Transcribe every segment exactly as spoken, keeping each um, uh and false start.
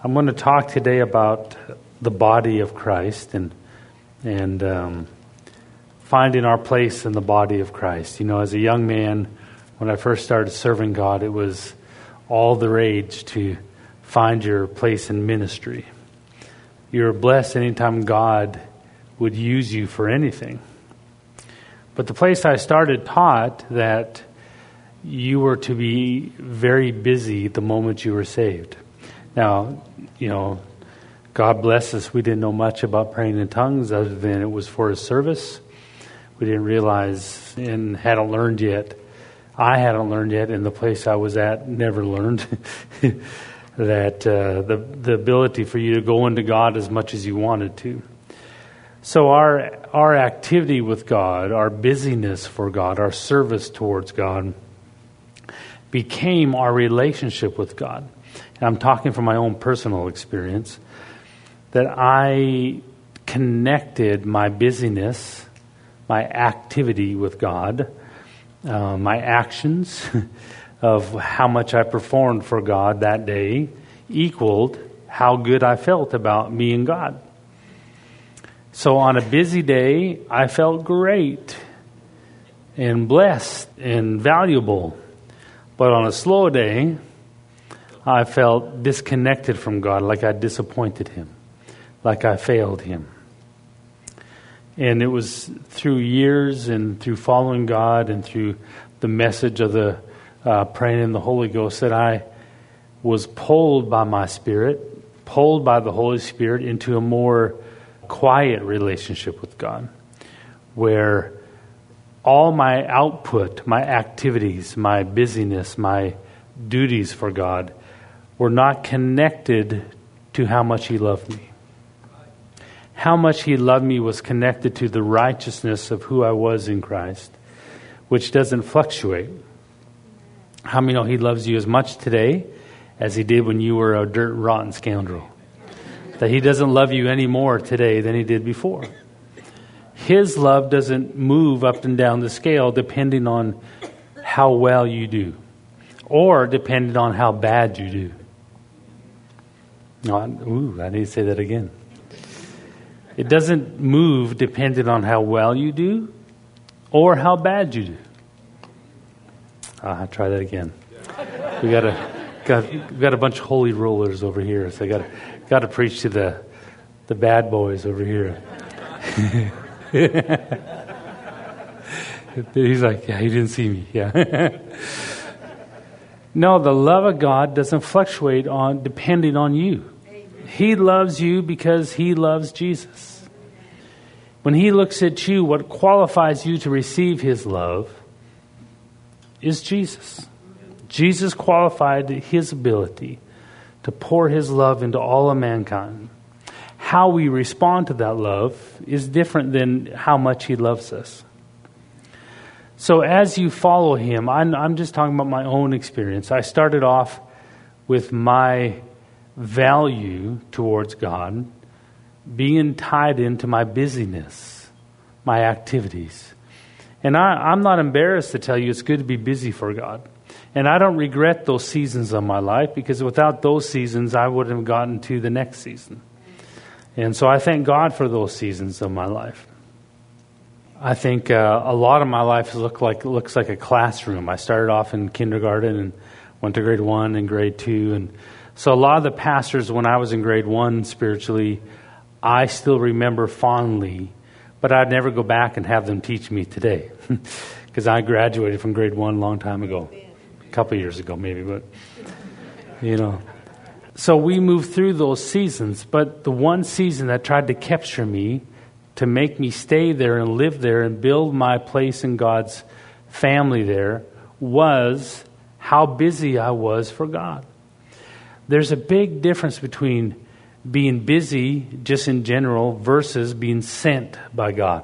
I'm going to talk today about the body of Christ and and um, finding our place in the body of Christ. You know, as a young man, when I first started serving God, it was all the rage to find your place in ministry. You're blessed anytime God would use you for anything. But the place I started taught that you were to be very busy the moment you were saved. Now, you know, God bless us, we didn't know much about praying in tongues other than it was for His service. We didn't realize and hadn't learned yet. I hadn't learned yet, and the place I was at never learned that uh, the the ability for you to go into God as much as you wanted to. So our our activity with God, our busyness for God, our service towards God became our relationship with God. And I'm talking from my own personal experience, that I connected my busyness, my activity with God, uh, my actions of how much I performed for God that day equaled how good I felt about me and God. So on a busy day, I felt great and blessed and valuable. But on a slow day, I felt disconnected from God, like I disappointed Him, like I failed Him. And it was through years and through following God and through the message of the uh, praying in the Holy Ghost that I was pulled by my spirit, pulled by the Holy Spirit into a more quiet relationship with God, where all my output, my activities, my busyness, my duties for God were not connected to how much He loved me. How much He loved me was connected to the righteousness of who I was in Christ, which doesn't fluctuate. How many know He loves you as much today as He did when you were a dirt rotten scoundrel? That He doesn't love you any more today than He did before. His love doesn't move up and down the scale depending on how well you do, or depending on how bad you do. No, I, ooh, I need to say that again. It doesn't move depending on how well you do or how bad you do. Ah, I'll try that again. We got a got we got a bunch of holy rollers over here, so I got got to preach to the the bad boys over here. He's like, yeah, he didn't see me. Yeah. No, the love of God doesn't fluctuate on depending on you. He loves you because He loves Jesus. When He looks at you, what qualifies you to receive His love is Jesus. Jesus qualified His ability to pour His love into all of mankind. How we respond to that love is different than how much He loves us. So as you follow Him, I'm, I'm just talking about my own experience. I started off with my value towards God being tied into my busyness, my activities. And I, I'm not embarrassed to tell you it's good to be busy for God. And I don't regret those seasons of my life, because without those seasons, I wouldn't have gotten to the next season. And so I thank God for those seasons of my life. I think uh, a lot of my life look like looks like a classroom. I started off in kindergarten and went to grade one and grade two. And so a lot of the pastors, when I was in grade one spiritually, I still remember fondly, but I'd never go back and have them teach me today, because I graduated from grade one a long time ago, a couple years ago maybe, but you know. So we moved through those seasons, but the one season that tried to capture me, to make me stay there and live there and build my place in God's family there, was how busy I was for God. There's a big difference between being busy just in general versus being sent by God.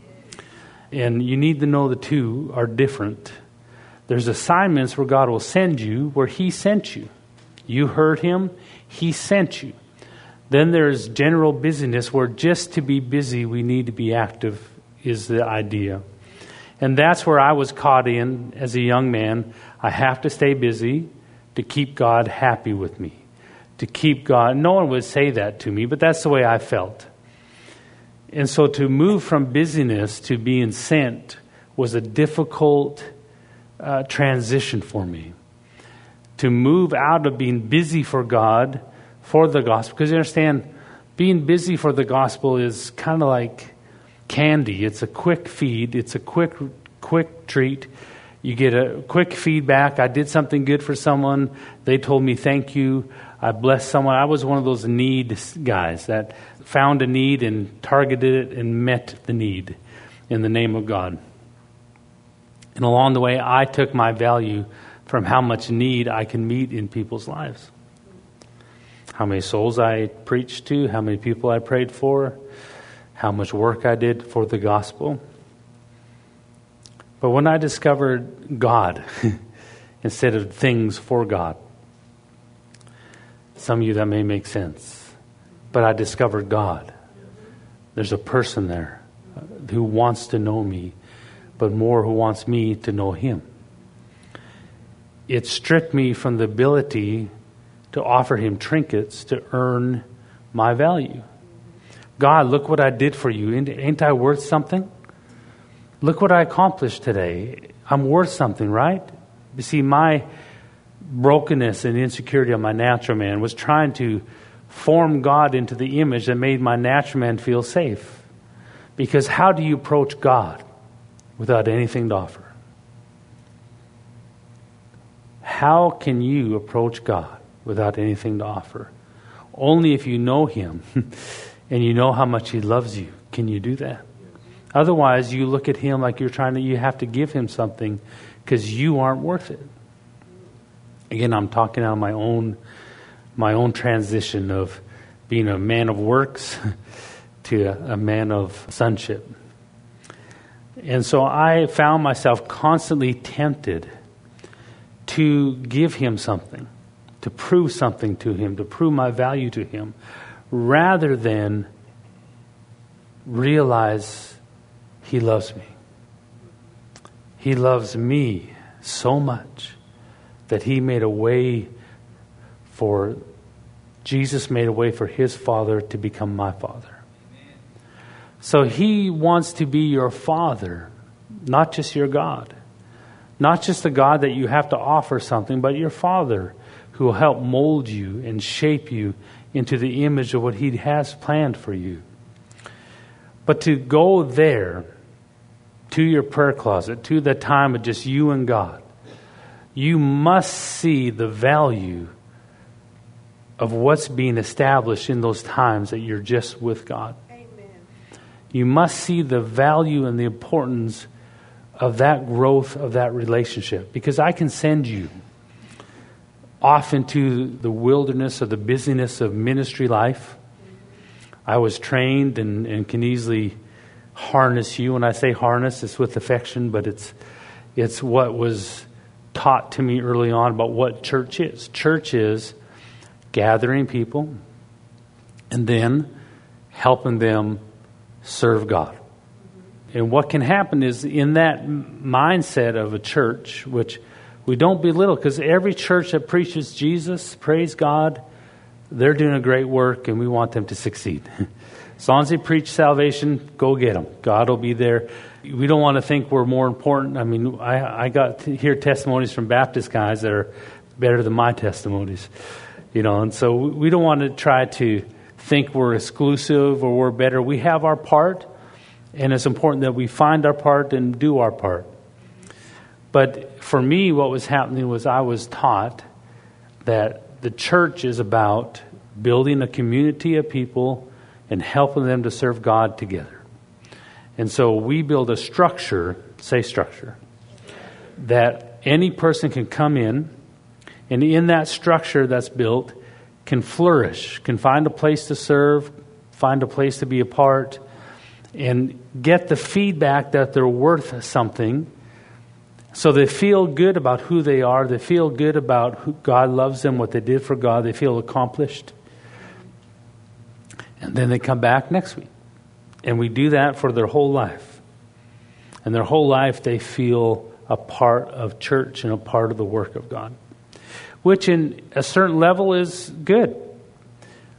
And you need to know the two are different. There's assignments where God will send you where He sent you. You heard Him, He sent you. Then there's general busyness where just to be busy, we need to be active, is the idea. And that's where I was caught in as a young man. I have to stay busy to keep God happy with me, to keep God. No one would say that to me, but that's the way I felt. And so to move from busyness to being sent was a difficult uh, transition for me. To move out of being busy for God, for the gospel. Because you understand, being busy for the gospel is kind of like candy. It's a quick feed. It's a quick, quick treat. You get a quick feedback. I did something good for someone. They told me thank you. I blessed someone. I was one of those need guys that found a need and targeted it and met the need in the name of God. And along the way, I took my value from how much need I can meet in people's lives. How many souls I preached to, how many people I prayed for, how much work I did for the gospel. But when I discovered God instead of things for God, some of you that may make sense, but I discovered God. There's a person there who wants to know me, but more who wants me to know him. It stripped me from the ability to offer him trinkets to earn my value. God, look what I did for you. Ain't I worth something? Look what I accomplished today. I'm worth something, right? You see, my brokenness and insecurity of my natural man was trying to form God into the image that made my natural man feel safe. Because how do you approach God without anything to offer? How can you approach God without anything to offer? Only if you know him and you know how much he loves you can you do that. Otherwise, you look at him like you're trying to, you have to give him something because you aren't worth it. Again, I'm talking out of my own, my own transition of being a man of works to a, a man of sonship. And so I found myself constantly tempted to give him something, to prove something to him, to prove my value to him, rather than realize he loves me. He loves me so much that he made a way for, Jesus made a way for his Father to become my Father. So he wants to be your Father, not just your God. Not just the God that you have to offer something, but your Father who will help mold you and shape you into the image of what he has planned for you. But to go there, to your prayer closet, to the time of just you and God, you must see the value of what's being established in those times that you're just with God. Amen. You must see the value and the importance of that growth of that relationship. Because I can send you off into the wilderness of the busyness of ministry life. I was trained and, and can easily harness you. When I say harness, it's with affection, but it's it's what was taught to me early on about what church is. Church is gathering people and then helping them serve God. And what can happen is in that mindset of a church, which we don't belittle, because every church that preaches Jesus, praise God, they're doing a great work and we want them to succeed. As long as they preach salvation, go get them. God will be there. We don't want to think we're more important. I mean, I, I got to hear testimonies from Baptist guys that are better than my testimonies. You know, and so we don't want to try to think we're exclusive or we're better. We have our part. And it's important that we find our part and do our part. But for me, what was happening was I was taught that the church is about building a community of people and helping them to serve God together. And so we build a structure, say structure, that any person can come in, and in that structure that's built can flourish, can find a place to serve, find a place to be a part, and get the feedback that they're worth something, so they feel good about who they are. They feel good about who God loves them, what they did for God. They feel accomplished. And then they come back next week. And we do that for their whole life. And their whole life they feel a part of church and a part of the work of God. Which in a certain level is good.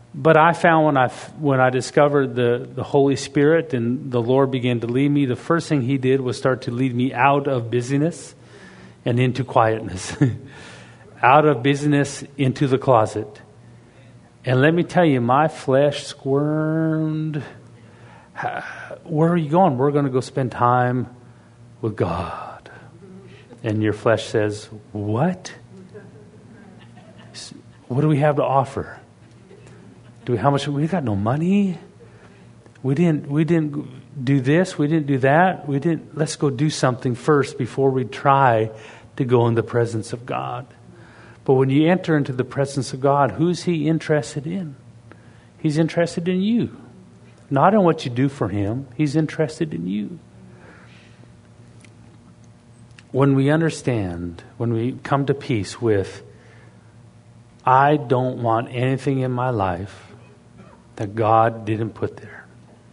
But I found when I, when I discovered the, the Holy Spirit and the Lord began to lead me, the first thing He did was start to lead me out of busyness and into quietness. Out of busyness into the closet. And let me tell you, my flesh squirmed. Where are you going? We're going to go spend time with God. And your flesh says, what? What do we have to offer? Do we, how much? We got no money. We didn't. We didn't do this. We didn't do that. We didn't. Let's go do something first before we try to go in the presence of God. But when you enter into the presence of God, who's He interested in? He's interested in you, not in what you do for Him. He's interested in you. When we understand, when we come to peace with, I don't want anything in my life that God didn't put there.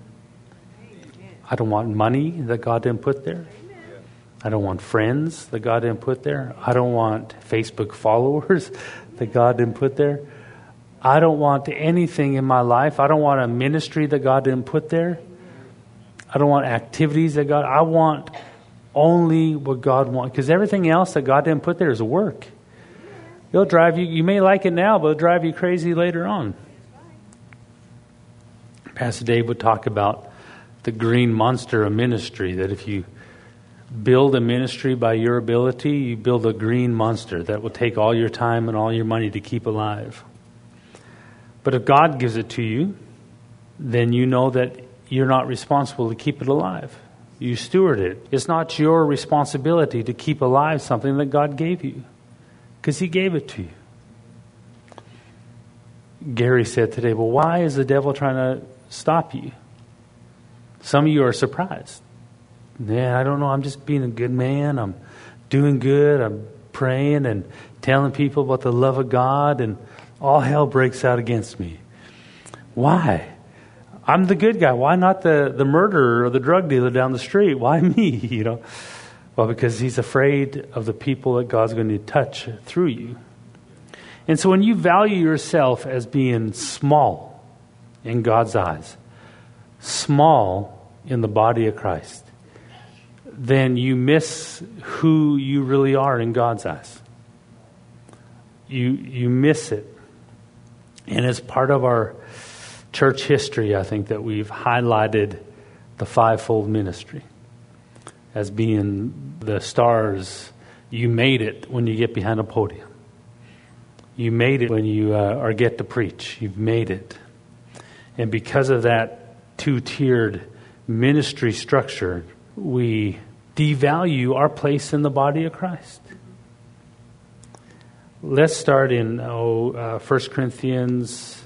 I don't want money that God didn't put there. I don't want friends that God didn't put there. I don't want Facebook followers that God didn't put there. I don't want anything in my life. I don't want a ministry that God didn't put there. I don't want activities that God... I want only what God wants. Because everything else that God didn't put there is work. It'll drive you... You may like it now, but it'll drive you crazy later on. Pastor Dave would talk about the green monster of ministry, that if you build a ministry by your ability, you build a green monster that will take all your time and all your money to keep alive. But if God gives it to you, then you know that you're not responsible to keep it alive. You steward it. It's not your responsibility to keep alive something that God gave you, because He gave it to you. Gary said today, well, why is the devil trying to stop you? Some of you are surprised. Yeah, I don't know. I'm just being a good man. I'm doing good. I'm praying and telling people about the love of God, and all hell breaks out against me. Why? I'm the good guy. Why not the, the murderer or the drug dealer down the street? Why me? You know, well, because he's afraid of the people that God's going to touch through you. And so when you value yourself as being small in God's eyes, small in the body of Christ, then you miss who you really are in God's eyes. You you miss it. And as part of our church history, I think that we've highlighted the fivefold ministry as being the stars. You made it when you get behind a podium. You made it when you uh, or get to preach. You've made it. And because of that two-tiered ministry structure, we devalue our place in the body of Christ. Let's start in oh, uh, First Corinthians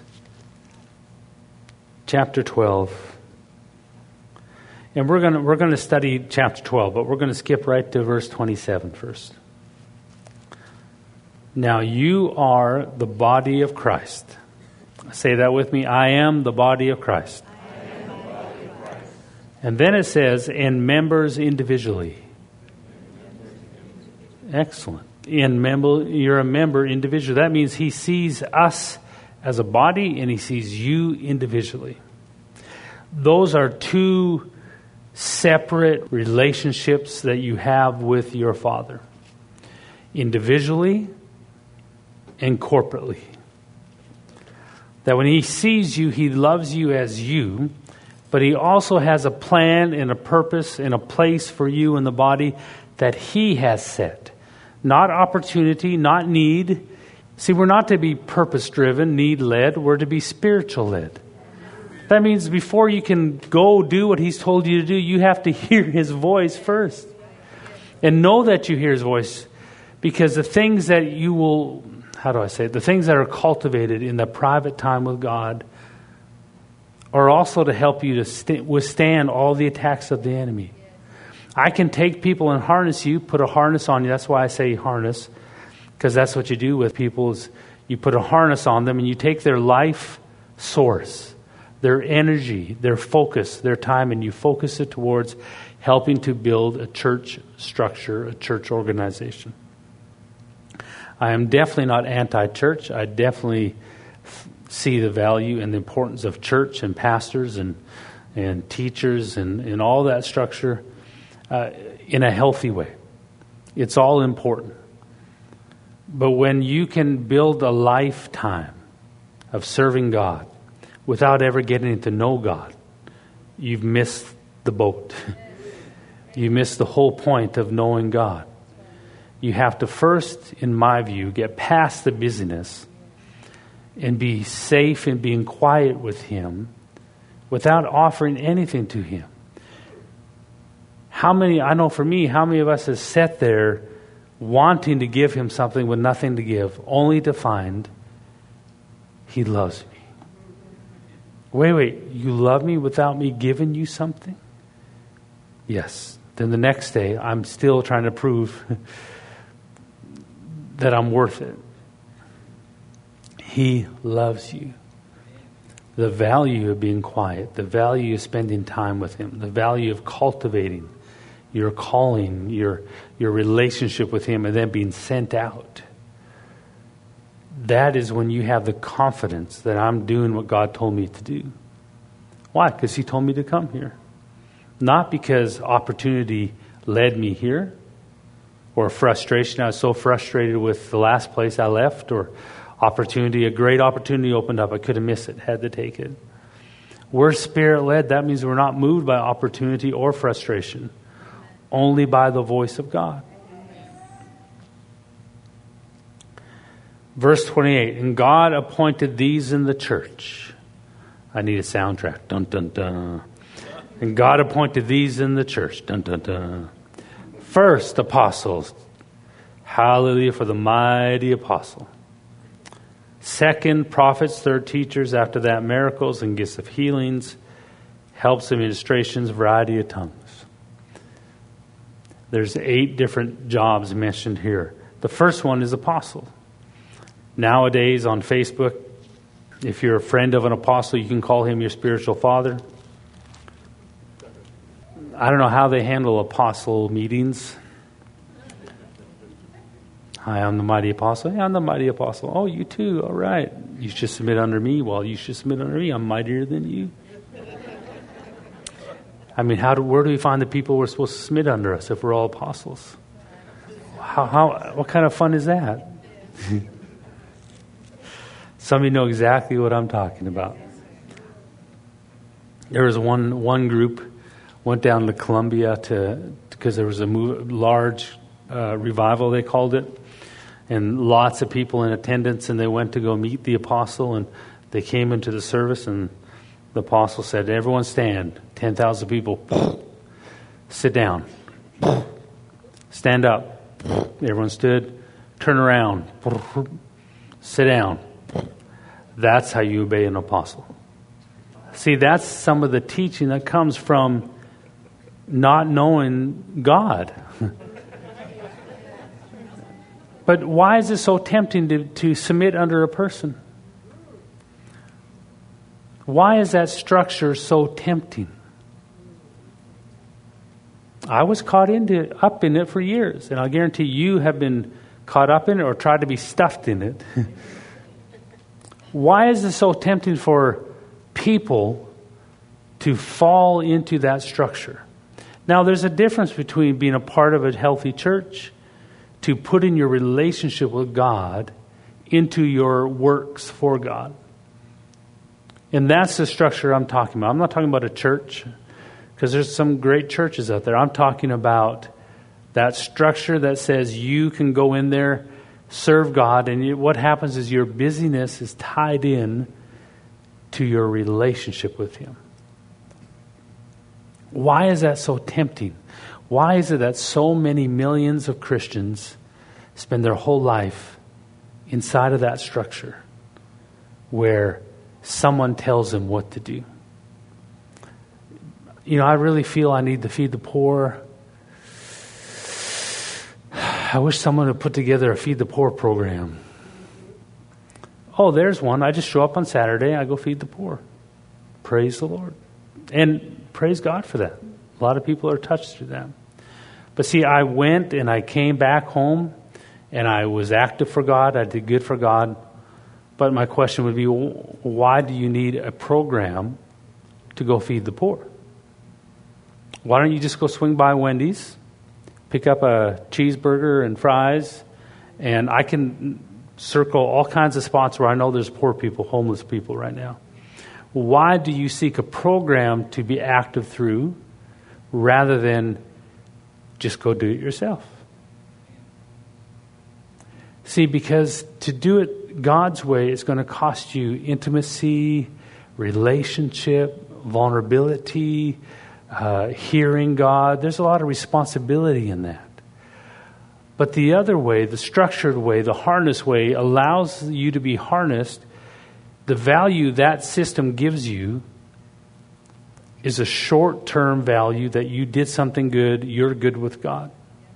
chapter twelve. And we're going to we're going to study chapter twelve, but we're going to skip right to verse twenty-seven first. Now you are the body of Christ. Say that with me. I am the body of Christ. I am the body of Christ. And then it says, and members individually. Excellent. In member, you're a member individually. That means He sees us as a body and He sees you individually. Those are two separate relationships that you have with your Father. Individually and corporately. That when He sees you, He loves you as you, but He also has a plan and a purpose and a place for you in the body that He has set. Not opportunity, not need. See, we're not to be purpose-driven, need-led. We're to be spiritual-led. That means before you can go do what He's told you to do, you have to hear His voice first. And know that you hear His voice. Because the things that you will, how do I say it? The things that are cultivated in the private time with God are also to help you to st- withstand all the attacks of the enemy. I can take people and harness you, put a harness on you. That's why I say harness, because that's what you do with people is you put a harness on them and you take their life source, their energy, their focus, their time, and you focus it towards helping to build a church structure, a church organization. I am definitely not anti-church. I definitely f- see the value and the importance of church and pastors and and teachers and, and all that structure uh, in a healthy way. It's all important. But when you can build a lifetime of serving God without ever getting to know God, you've missed the boat. You missed the whole point of knowing God. You have to first, in my view, get past the busyness and be safe in being quiet with Him without offering anything to Him. How many, I know for me, how many of us have sat there wanting to give Him something with nothing to give, only to find He loves me. Wait, wait, you love me without me giving you something? Yes. Then the next day, I'm still trying to prove that I'm worth it. He loves you. The value of being quiet, the value of spending time with Him, the value of cultivating your calling, your your relationship with Him, and then being sent out. That is when you have the confidence that I'm doing what God told me to do. Why? Because He told me to come here. Not because opportunity led me here, or frustration. I was so frustrated with the last place I left, or opportunity, a great opportunity opened up. I couldn't miss it, had to take it. We're Spirit-led. That means we're not moved by opportunity or frustration, only by the voice of God. Verse twenty-eight, and God appointed these in the church. I need a soundtrack. Dun, dun, dun. And God appointed these in the church. Dun, dun, dun. First, apostles. Hallelujah for the mighty apostle. Second, prophets. Third, teachers. After that, miracles and gifts of healings, helps, administrations, variety of tongues. There's eight different jobs mentioned here. The first one is apostle. Nowadays on Facebook, if you're a friend of an apostle, you can call him your spiritual father. I don't know how they handle apostle meetings. Hi, I'm the mighty apostle. Hey, I'm the mighty apostle. Oh, you too. All right. You should submit under me. Well, you should submit under me. I'm mightier than you. I mean, how do, where do we find the people we're supposed to submit under us if we're all apostles? How, how, what kind of fun is that? Some of you know exactly what I'm talking about. There was one one group went down to Colombia to because there was a move, large uh, revival, they called it, and lots of people in attendance, and they went to go meet the apostle, and they came into the service, and the apostle said, everyone stand. ten thousand people. Sit down. Stand up. Everyone stood. Turn around. Sit down. That's how you obey an apostle. See, that's some of the teaching that comes from not knowing God. But why is it so tempting to, to submit under a person? Why is that structure so tempting? I was caught into up in it for years, and I guarantee you have been caught up in it or tried to be stuffed in it. Why is it so tempting for people to fall into that structure? Now, there's a difference between being a part of a healthy church to putting your relationship with God into your works for God. And that's the structure I'm talking about. I'm not talking about a church, because there's some great churches out there. I'm talking about that structure that says you can go in there, serve God, and you, what happens is your busyness is tied in to your relationship with Him. Why is that so tempting? Why is it that so many millions of Christians spend their whole life inside of that structure where someone tells them what to do? You know, I really feel I need to feed the poor. I wish someone would put together a Feed the Poor program. Oh, there's one. I just show up on Saturday, I go feed the poor. Praise the Lord. And praise God for that. A lot of people are touched through that. But see, I went and I came back home and I was active for God. I did good for God. But my question would be, why do you need a program to go feed the poor? Why don't you just go swing by Wendy's, pick up a cheeseburger and fries, and I can circle all kinds of spots where I know there's poor people, homeless people right now. Why do you seek a program to be active through rather than just go do it yourself? See, because to do it God's way is going to cost you intimacy, relationship, vulnerability, uh, hearing God. There's a lot of responsibility in that. But the other way, the structured way, the harness way, allows you to be harnessed. The value that system gives you is a short-term value that you did something good, you're good with God.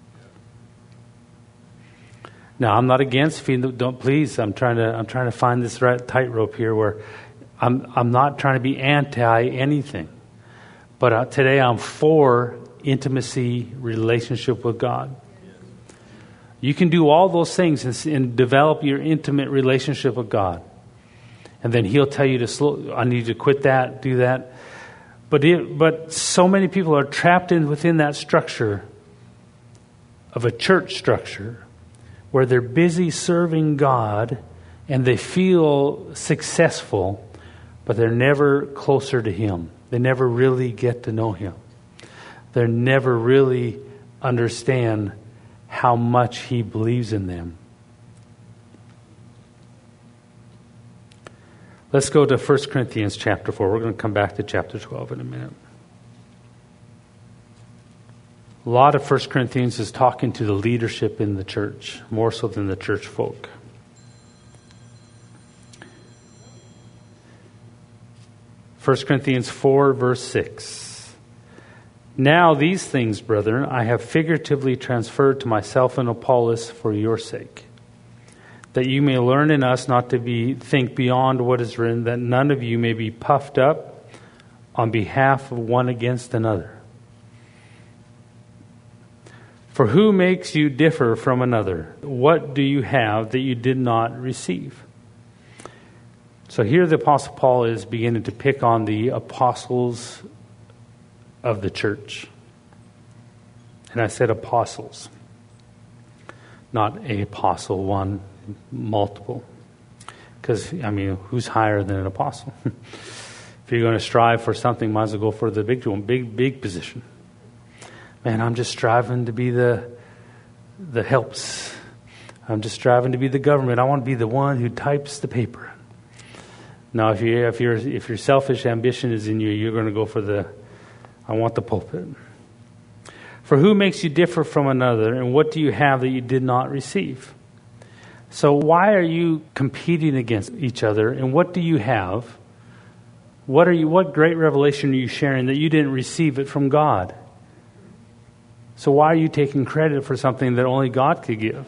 Now, I'm not against feeding. Don't please. I'm trying to. I'm trying to find this right tightrope here, where I'm. I'm not trying to be anti anything, but uh, today I'm for intimacy, relationship with God. You can do all those things and, and develop your intimate relationship with God, and then He'll tell you to slow. I need to quit that, do that. But it, but so many people are trapped in within that structure of a church structure, where they're busy serving God and they feel successful, but they're never closer to Him. They never really get to know Him. They never really understand how much He believes in them. Let's go to First Corinthians chapter four. We're going to come back to chapter twelve in a minute. A lot of First Corinthians is talking to the leadership in the church, more so than the church folk. First Corinthians four, verse six. Now these things, brethren, I have figuratively transferred to myself and Apollos for your sake, that you may learn in us not to be think beyond what is written, that none of you may be puffed up on behalf of one against another. For who makes you differ from another? What do you have that you did not receive? So here the Apostle Paul is beginning to pick on the apostles of the church. And I said apostles, not a apostle, one, multiple. Because, I mean, who's higher than an apostle? If you're going to strive for something, might as well go for the big one, big, big position. Man, I'm just striving to be the the helps. I'm just striving to be the government. I want to be the one who types the paper. Now, if you if your if your selfish ambition is in you, you're going to go for the I want the pulpit. For who makes you differ from another, and what do you have that you did not receive? So why are you competing against each other, and what do you have? What are you? What great revelation are you sharing that you didn't receive it from God? So why are you taking credit for something that only God could give?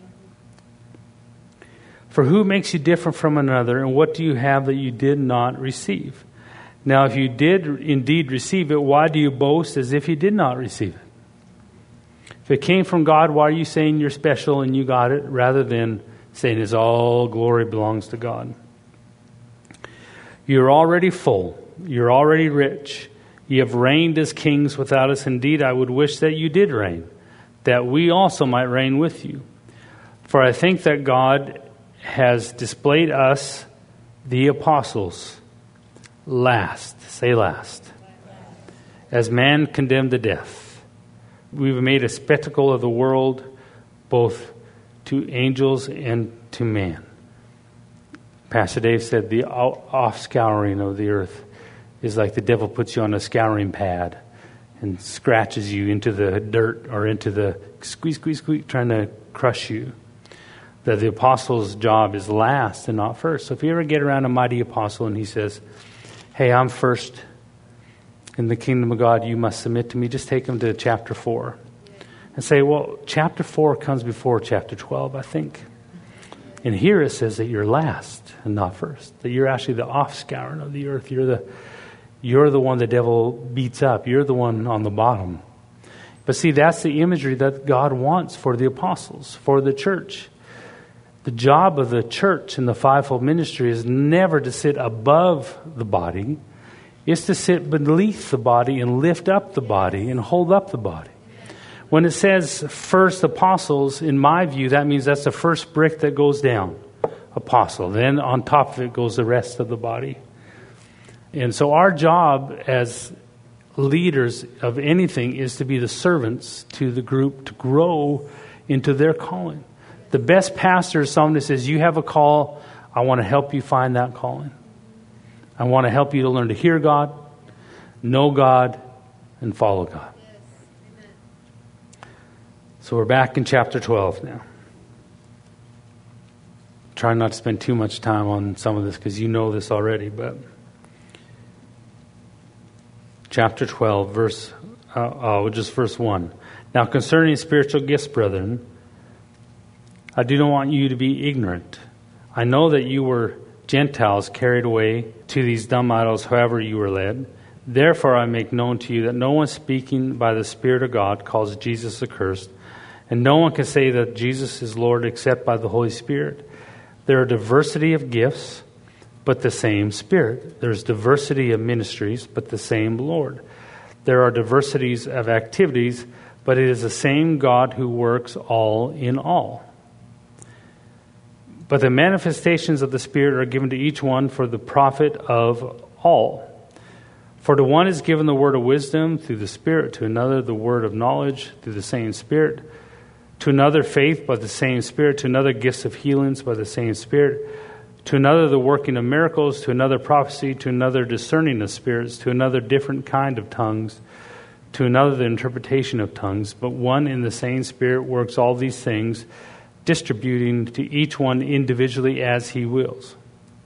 For who makes you different from another, and what do you have that you did not receive? Now, if you did indeed receive it, why do you boast as if you did not receive it? If it came from God, why are you saying you're special and you got it, rather than saying it's all glory belongs to God? You're already full. You're already rich. You have reigned as kings without us. Indeed, I would wish that you did reign, that we also might reign with you. For I think that God has displayed us, the apostles, last, say last, as man condemned to death. We've made a spectacle of the world, both to angels and to man. Pastor Dave said the off-scouring of the earth is like the devil puts you on a scouring pad and scratches you into the dirt or into the squeeze, squeeze, squeeze, trying to crush you. That the apostle's job is last and not first. So if you ever get around a mighty apostle and he says, hey, I'm first in the kingdom of God, you must submit to me, just take him to chapter four and say, well, chapter four comes before chapter twelve, I think. And here it says that you're last and not first, that you're actually the off-scouring of the earth. You're the You're the one the devil beats up. You're the one on the bottom. But see, that's the imagery that God wants for the apostles, for the church. The job of the church and the fivefold ministry is never to sit above the body. It's to sit beneath the body and lift up the body and hold up the body. When it says first apostles, in my view, that means that's the first brick that goes down. Apostle. Then on top of it goes the rest of the body. And so our job as leaders of anything is to be the servants to the group to grow into their calling. The best pastor is someone that says, you have a call, I want to help you find that calling. I want to help you to learn to hear God, know God, and follow God. So we're back in chapter twelve now. Trying not to spend too much time on some of this because you know this already, but chapter twelve, verse, uh, uh, just verse one. Now concerning spiritual gifts, brethren, I do not want you to be ignorant. I know that you were Gentiles carried away to these dumb idols, however you were led. Therefore I make known to you that no one speaking by the Spirit of God calls Jesus accursed, and no one can say that Jesus is Lord except by the Holy Spirit. There are diversity of gifts, but the same Spirit. There's diversity of ministries, but the same Lord. There are diversities of activities, but it is the same God who works all in all. But the manifestations of the Spirit are given to each one for the profit of all. For to one is given the word of wisdom through the Spirit, to another the word of knowledge through the same Spirit, to another faith by the same Spirit, to another gifts of healings by the same Spirit, to another the working of miracles, to another prophecy, to another discerning of spirits, to another different kind of tongues, to another the interpretation of tongues. But one in the same Spirit works all these things, distributing to each one individually as he wills.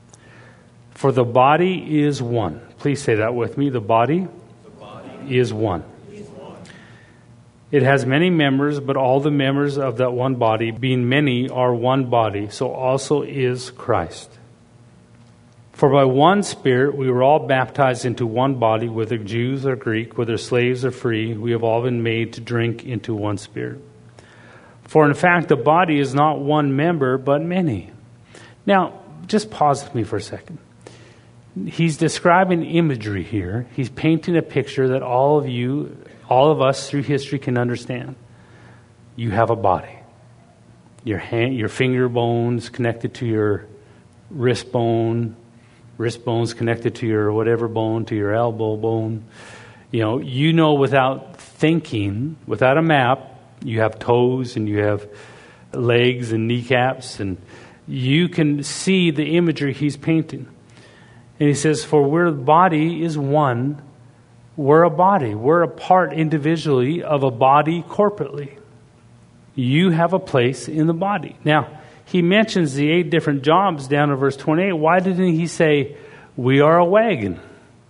For the body is one. Please say that with me. The body, the body is one. Is one. It has many members, but all the members of that one body, being many, are one body. So also is Christ. For by one Spirit we were all baptized into one body, whether Jews or Greek, whether slaves or free. We have all been made to drink into one Spirit. For in fact, the body is not one member, but many. Now, just pause with me for a second. He's describing imagery here. He's painting a picture that all of you, all of us through history can understand. You have a body. Your hand, your finger bones connected to your wrist bone, wrist bones connected to your whatever bone, to your elbow bone. You know, you know without thinking, without a map, you have toes and you have legs and kneecaps, and you can see the imagery he's painting. And he says, for where the body is one, we're a body. We're a part individually of a body corporately. You have a place in the body. Now, he mentions the eight different jobs down in verse twenty-eight. Why didn't he say, we are a wagon?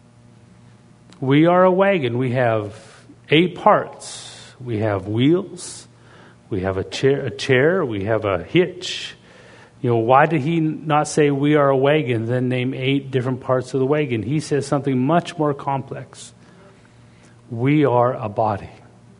We are a wagon. We have eight parts. We have wheels, we have a chair, a chair, we have a hitch. You know, why did he not say we are a wagon, then name eight different parts of the wagon? He says something much more complex. We are a body.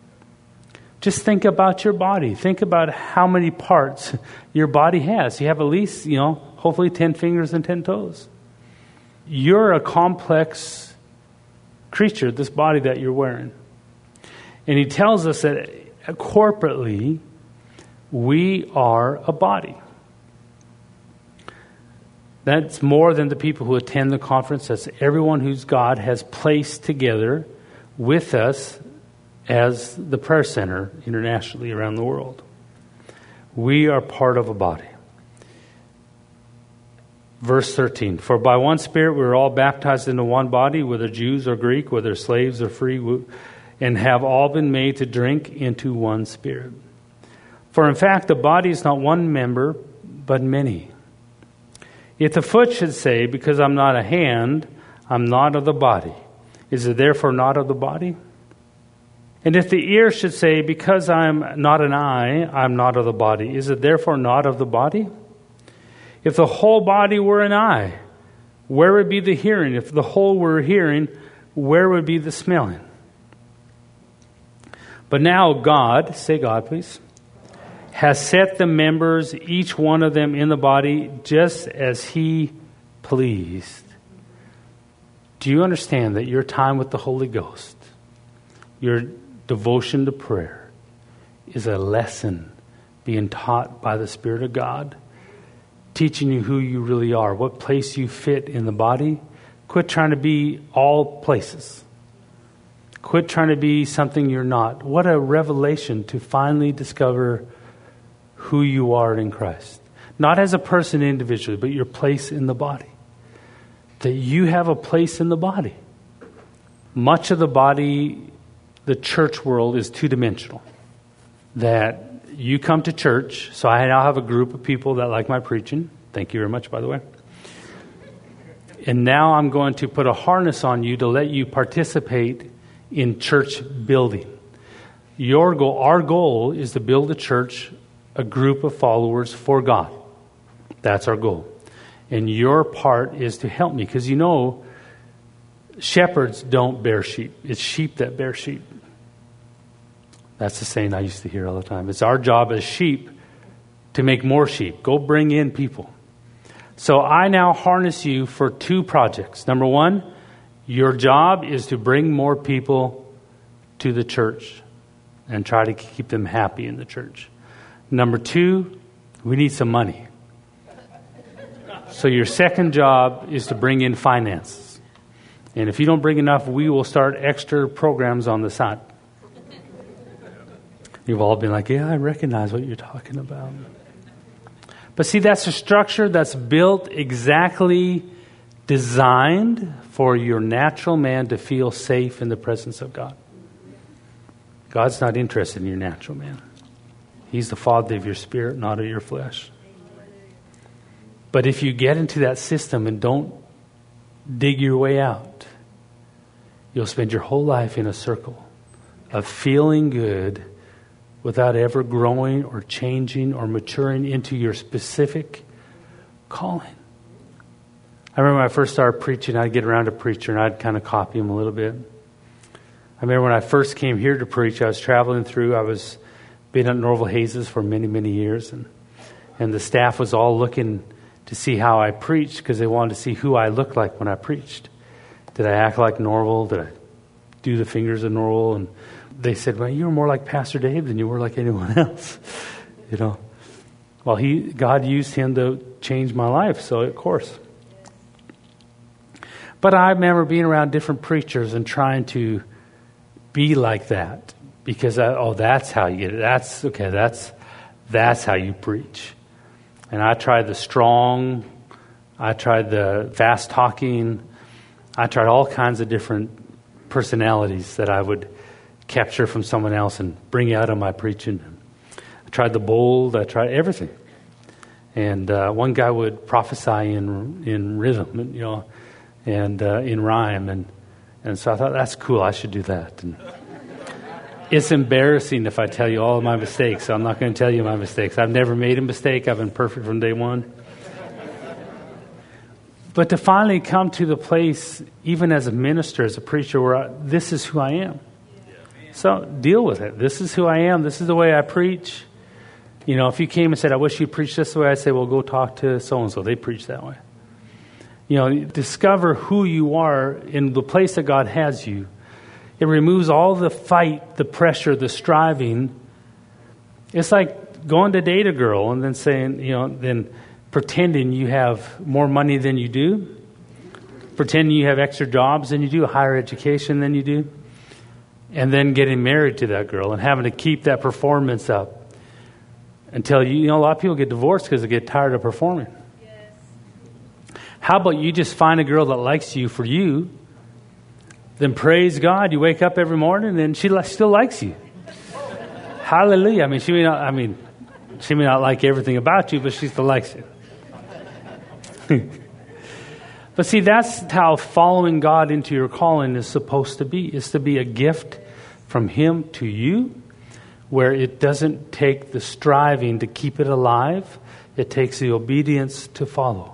Just think about your body. Think about how many parts your body has. You have at least, you know, hopefully ten fingers and ten toes. You're a complex creature, this body that you're wearing. And he tells us that corporately, we are a body. That's more than the people who attend the conference. That's everyone whose God has placed together with us as the prayer center internationally around the world. We are part of a body. Verse thirteen, for by one Spirit we were all baptized into one body, whether Jews or Greek, whether slaves or free, and have all been made to drink into one Spirit. For in fact, the body is not one member, but many. If the foot should say, because I'm not a hand, I'm not of the body, is it therefore not of the body? And if the ear should say, because I'm not an eye, I'm not of the body, is it therefore not of the body? If the whole body were an eye, where would be the hearing? If the whole were hearing, where would be the smelling? But now God, say God please, has set the members, each one of them in the body, just as he pleased. Do you understand that your time with the Holy Ghost, your devotion to prayer, is a lesson being taught by the Spirit of God, teaching you who you really are, what place you fit in the body? Quit trying to be all places. Quit trying to be something you're not. What a revelation to finally discover who you are in Christ. Not as a person individually, but your place in the body. That you have a place in the body. Much of the body, the church world, is two-dimensional. That you come to church, so I now have a group of people that like my preaching. Thank you very much, by the way. And now I'm going to put a harness on you to let you participate in church building. Your goal, our goal is to build a church, a group of followers for God. That's our goal. And your part is to help me. Because you know, shepherds don't bear sheep. It's sheep that bear sheep. That's the saying I used to hear all the time. It's our job as sheep to make more sheep. Go bring in people. So I now harness you for two projects. Number one, your job is to bring more people to the church and try to keep them happy in the church. Number two, we need some money. So your second job is to bring in finances. And if you don't bring enough, we will start extra programs on the side. You've all been like, yeah, I recognize what you're talking about. But see, that's a structure that's built exactly designed for your natural man to feel safe in the presence of God. God's not interested in your natural man. He's the father of your spirit, not of your flesh. But if you get into that system and don't dig your way out, you'll spend your whole life in a circle of feeling good without ever growing or changing or maturing into your specific calling. I remember when I first started preaching, I'd get around to preacher and I'd kind of copy him a little bit. I remember when I first came here to preach, I was traveling through, I was been at Norval Hayes for many, many years, and and the staff was all looking to see how I preached because they wanted to see who I looked like when I preached. Did I act like Norval? Did I do the fingers of Norval? And they said, well, you were more like Pastor Dave than you were like anyone else. You know. Well, he God used him to change my life, so of course. But I remember being around different preachers and trying to be like that. Because, I, oh, that's how you get it. That's, okay, that's that's how you preach. And I tried the strong, I tried the fast talking, I tried all kinds of different personalities that I would capture from someone else and bring out of my preaching. I tried the bold, I tried everything. And uh, one guy would prophesy in in rhythm, you know, and uh, in rhyme. And, and so I thought, that's cool, I should do that. And it's embarrassing if I tell you all of my mistakes, so I'm not going to tell you my mistakes. I've never made a mistake. I've been perfect from day one. But to finally come to the place, even as a minister, as a preacher, where I, this is who I am. So deal with it. This is who I am. This is the way I preach. You know, if you came and said, I wish you'd preach this way, I'd say, well, go talk to so-and-so. They preach that way. You know, discover who you are in the place that God has you. It removes all the fight, the pressure, the striving. It's like going to date a girl and then saying, you know, then pretending you have more money than you do, pretending you have extra jobs than you do, higher education than you do, and then getting married to that girl and having to keep that performance up until you, you know, a lot of people get divorced because they get tired of performing. Yes. How about you just find a girl that likes you for you? Then praise God, you wake up every morning and she still likes you. Hallelujah. I mean, she may not, I mean, she may not like everything about you, but she still likes you. But see, that's how following God into your calling is supposed to be. It's to be a gift from Him to you, where it doesn't take the striving to keep it alive. It takes the obedience to follow.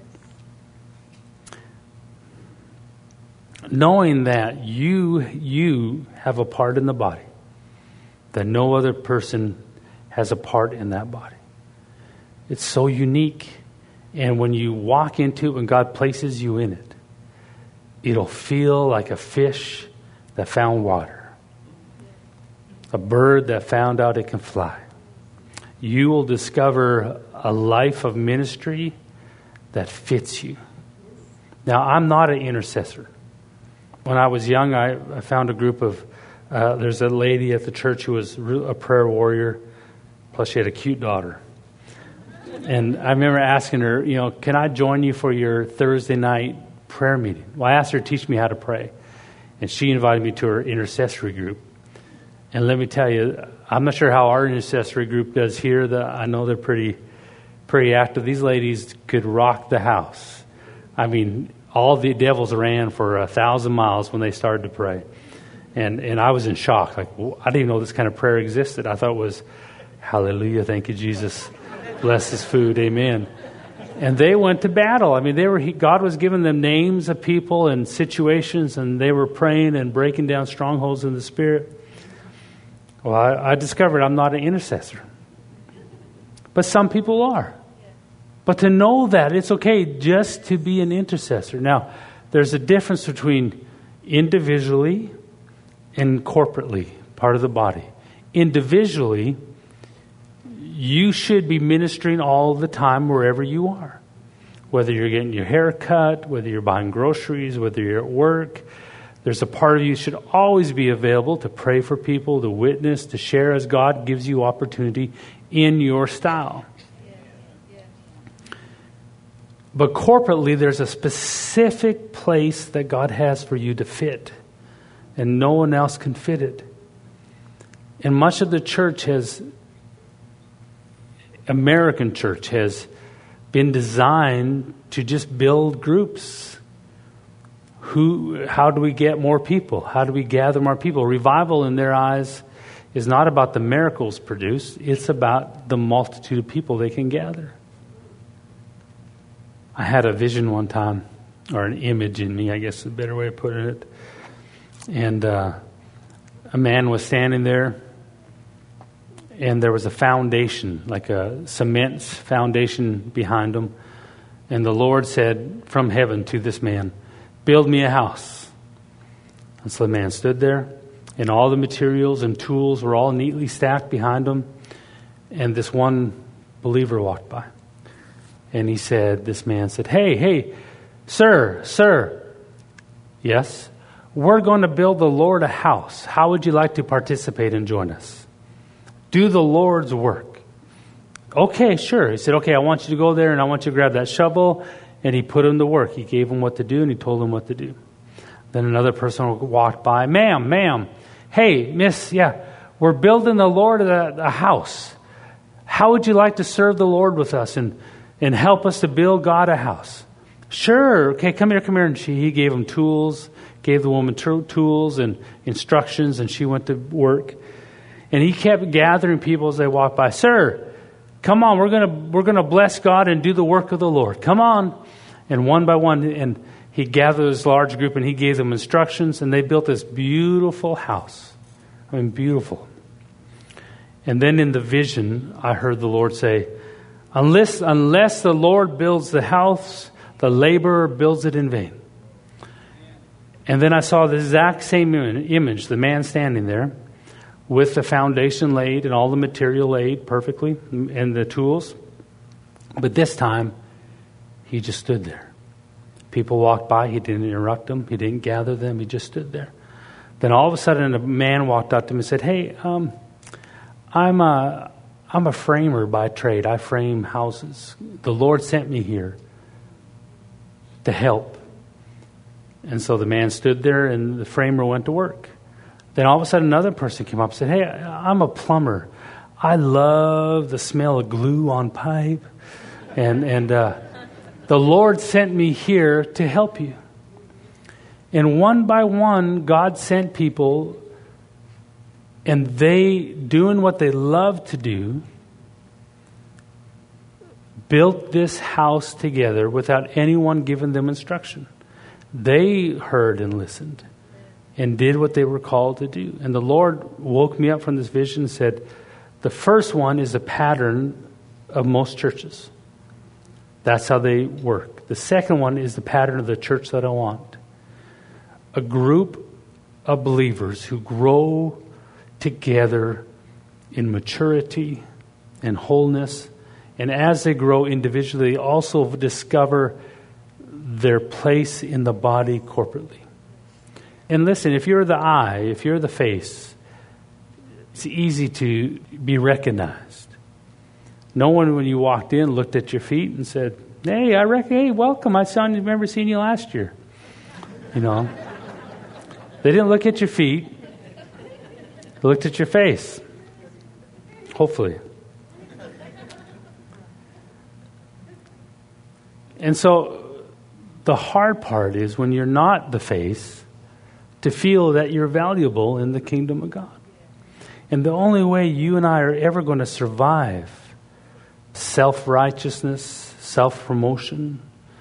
Knowing that you you have a part in the body that no other person has a part in that body. It's so unique. And when you walk into it, when God places you in it, it'll feel like a fish that found water. A bird that found out it can fly. You will discover a life of ministry that fits you. Now, I'm not an intercessor. When I was young, I, I found a group of, uh, there's a lady at the church who was a prayer warrior, plus she had a cute daughter. And I remember asking her, you know, can I join you for your Thursday night prayer meeting? Well, I asked her to teach me how to pray. And she invited me to her intercessory group. And let me tell you, I'm not sure how our intercessory group does here. The, I know they're pretty pretty active. These ladies could rock the house. I mean, all the devils ran for a thousand miles when they started to pray. And and I was in shock. Like, I didn't even know this kind of prayer existed. I thought it was, hallelujah, thank you, Jesus. Bless this food, amen. And they went to battle. I mean, they were God was giving them names of people and situations, and they were praying and breaking down strongholds in the Spirit. Well, I, I discovered I'm not an intercessor. But some people are. But to know that, it's okay just to be an intercessor. Now, there's a difference between individually and corporately, part of the body. Individually, you should be ministering all the time wherever you are. Whether you're getting your hair cut, whether you're buying groceries, whether you're at work, there's a part of you should always be available to pray for people, to witness, to share as God gives you opportunity in your style. But corporately, there's a specific place that God has for you to fit, and no one else can fit it. And much of the church has, American church has been designed to just build groups. Who? How do we get more people? How do we gather more people? Revival in their eyes is not about the miracles produced. It's about the multitude of people they can gather. I had a vision one time, or an image in me, I guess is a better way of putting it. And uh, a man was standing there, and there was a foundation, like a cement foundation behind him. And the Lord said from heaven to this man, "Build me a house." And so the man stood there, and all the materials and tools were all neatly stacked behind him. And this one believer walked by. And he said, this man said, "Hey, hey, sir, sir." "Yes, we're going to build the Lord a house. How would you like to participate and join us? Do the Lord's work." "Okay, sure." He said, "Okay, I want you to go there and I want you to grab that shovel." And he put him to work. He gave him what to do and he told him what to do. Then another person walked by. "Ma'am, ma'am, hey, miss, yeah, we're building the Lord a, a house. How would you like to serve the Lord with us and and help us to build God a house?" "Sure. Okay, come here, come here." And she, he gave him tools, gave the woman t- tools and instructions, and she went to work. And he kept gathering people as they walked by. "Sir, come on, we're gonna we're gonna bless God and do the work of the Lord. Come on." And one by one, and he gathered this large group and he gave them instructions, and they built this beautiful house. I mean, beautiful. And then in the vision, I heard the Lord say, Unless, unless the Lord builds the house, the laborer builds it in vain. And then I saw the exact same image, the man standing there with the foundation laid and all the material laid perfectly and the tools. But this time, he just stood there. People walked by. He didn't interrupt them. He didn't gather them. He just stood there. Then all of a sudden, a man walked up to him and said, "Hey, um, I'm a... I'm a framer by trade. I frame houses. The Lord sent me here to help." And so the man stood there and the framer went to work. Then all of a sudden another person came up and said, "Hey, I'm a plumber. I love the smell of glue on pipe. And, and uh, the Lord sent me here to help you." And one by one, God sent people, and they, doing what they love to do, built this house together without anyone giving them instruction. They heard and listened and did what they were called to do. And the Lord woke me up from this vision and said, The first one is a pattern of most churches. That's how they work. The second one is the pattern of the church that I want. A group of believers who grow together in maturity and wholeness. And as they grow individually, they also discover their place in the body corporately. And listen, if you're the eye, if you're the face, it's easy to be recognized. No one, when you walked in, looked at your feet and said, hey, I reckon, hey, welcome. I saw, remember seeing you last year. You know. They didn't look at your feet. They looked at your face. Hopefully. And so the hard part is when you're not the face, to feel that you're valuable in the kingdom of God. And the only way you and I are ever going to survive self-righteousness, self-promotion,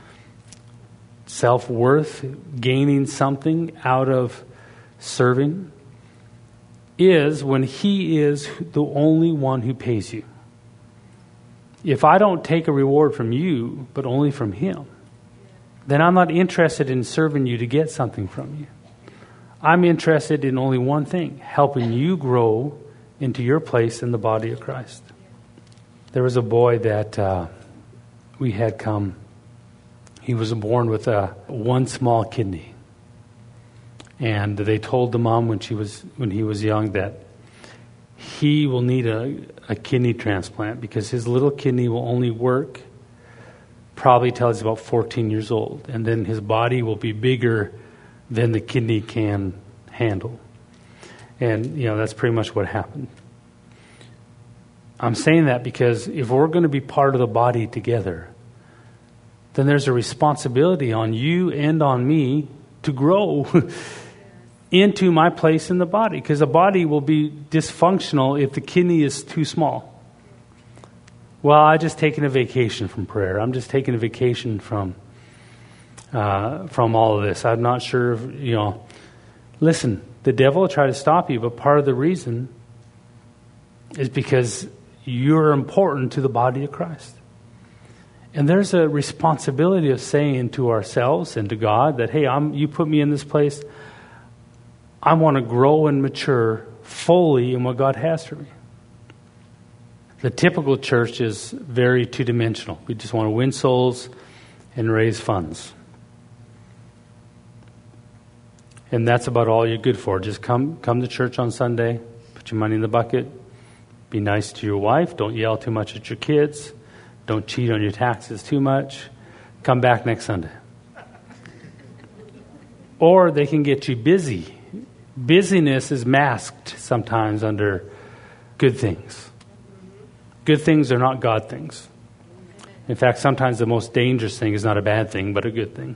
self-worth, gaining something out of serving, is when He is the only one who pays you. If I don't take a reward from you, but only from Him, then I'm not interested in serving you to get something from you. I'm interested in only one thing, helping you grow into your place in the body of Christ. There was a boy that uh, we had come. He was born with a one small kidney. And they told the mom when she was when he was young that he will need a, a kidney transplant because his little kidney will only work probably till he's about fourteen years old. And then his body will be bigger than the kidney can handle. And, you know, that's pretty much what happened. I'm saying that because if we're going to be part of the body together, then there's a responsibility on you and on me to grow into my place in the body. Because the body will be dysfunctional if the kidney is too small. Well, I just taken a vacation from prayer. I'm just taking a vacation from uh, from all of this. I'm not sure, if, you know. Listen, the devil will try to stop you, but part of the reason is because you're important to the body of Christ. And there's a responsibility of saying to ourselves and to God that, hey, I'm, you put me in this place. I want to grow and mature fully in what God has for me. The typical church is very two-dimensional. We just want to win souls and raise funds. And that's about all you're good for. Just come come to church on Sunday, put your money in the bucket, be nice to your wife, don't yell too much at your kids, don't cheat on your taxes too much, come back next Sunday. Or they can get you busy. Busyness is masked sometimes under good things. Good things are not God things. In fact, sometimes the most dangerous thing is not a bad thing, but a good thing.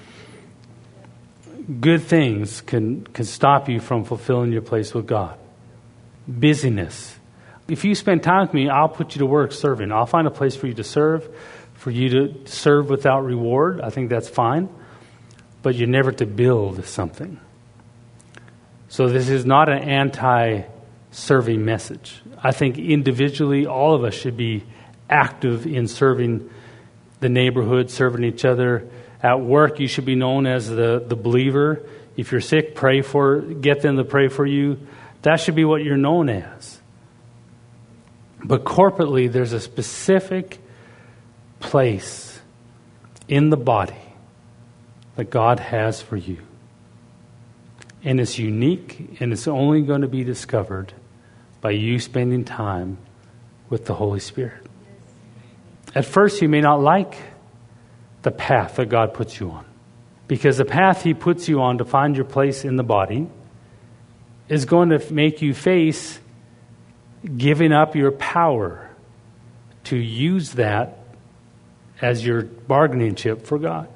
Good things can, can stop you from fulfilling your place with God. Busyness. If you spend time with me, I'll put you to work serving. I'll find a place for you to serve, for you to serve without reward. I think that's fine. But you're never to build something. So this is not an anti-serving message. I think individually, all of us should be active in serving the neighborhood, serving each other. At work, you should be known as the, the believer. If you're sick, pray for, get them to pray for you. That should be what you're known as. But corporately, there's a specific place in the body that God has for you. And it's unique, and it's only going to be discovered by you spending time with the Holy Spirit. At first, you may not like the path that God puts you on, because the path He puts you on to find your place in the body is going to make you face giving up your power to use that as your bargaining chip for God.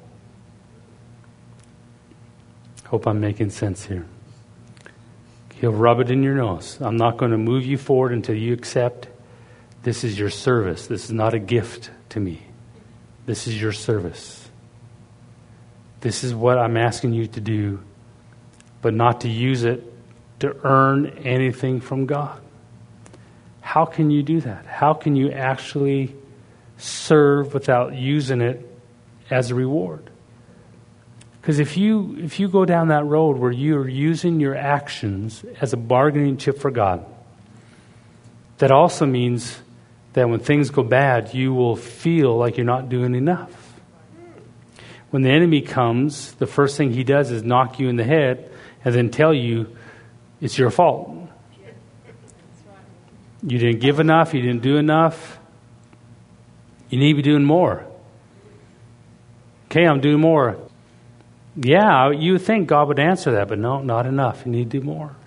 Hope I'm making sense here. He'll rub it in your nose. I'm not going to move you forward until you accept this is your service. This is not a gift to me. This is your service. This is what I'm asking you to do, but not to use it to earn anything from God. how can you do that? How can you actually serve without using it as a reward? Because if you if you go down that road where you're using your actions as a bargaining chip for God, that also means that when things go bad, you will feel like you're not doing enough. When the enemy comes, the first thing he does is knock you in the head and then tell you it's your fault. You didn't give enough, you didn't do enough. You need to be doing more. Okay, I'm doing more. Yeah, you would think God would answer that, but no, not enough. You need to do more.